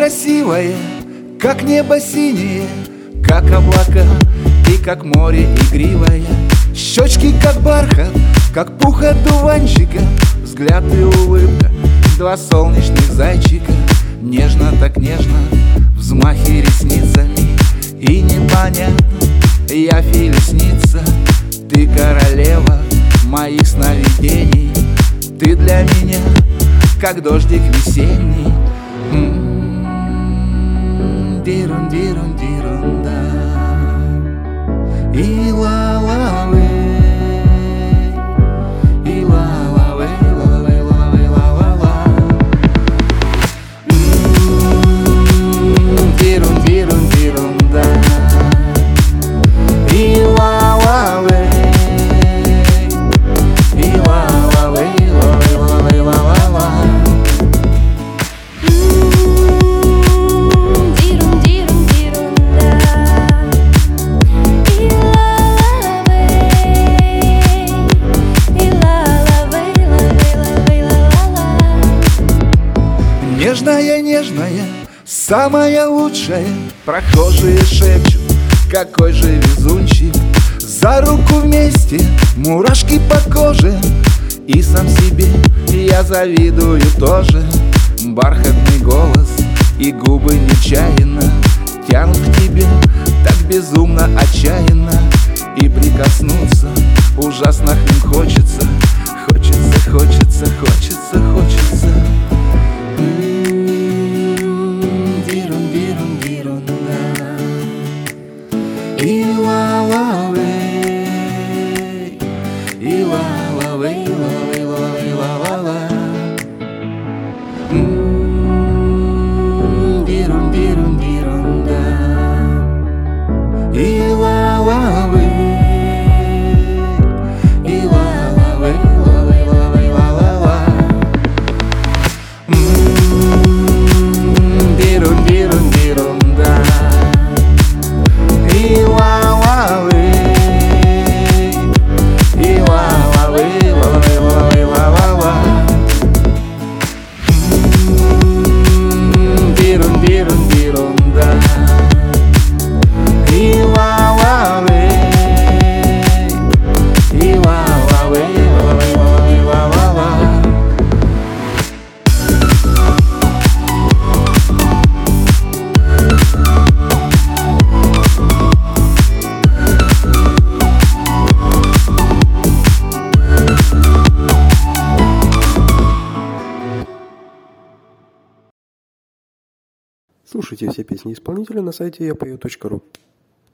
красивая, как небо синее, как облака и как море игривое. Щечки как бархат, как пух одуванчика, взгляд и улыбка, два солнечных зайчика. Нежно так нежно, взмахи ресницами, и непонятно, я снится. Ты королева моих сновидений, ты для меня как дождик весенний. Дирун, дирун, дирун, да. И ла-ла-лэй, и ла-ла-лэй, ла-лэй, ла-лэй, ла-ла-ла. Дирун, дирун, дирун, да. И ла-ла-лэй, и ла-ла-лэй, ла-лэй, ла-лэй, ла-ла-ла. Нежная, нежная, самая лучшая. Прохожие шепчут, какой же везунчик. За руку вместе, мурашки по коже, и сам себе я завидую тоже. Бархатный голос и губы нечаянно тянут к тебе так безумно, отчаянно. И прикоснуться ужасно к ним хочется. Хочется, хочется, хочется, хочется. Дирун, дирун, дирун, да. И ла-ла-лэй, и ла-ла-лэй, ла-лэй, ла-лэй, ла-ла-ла. Дирун, дирун, дирун, да. И ла-ла-лэй, и ла-ла-лэй, ла-лэй, ла-лэй, ла-ла-ла. Дирун, дирун, дирун, да. И ла-ла-лэй, и ла-ла-лэй, ла-лэй, ла-лэй, ла-ла-ла. Дирун, дирун, дирун, да. И ла-ла-лэй, и ла-ла-лэй, ла-лэй, ла-лэй, ла-ла-ла. Слушайте все песни исполнителя на сайте yapою.ru.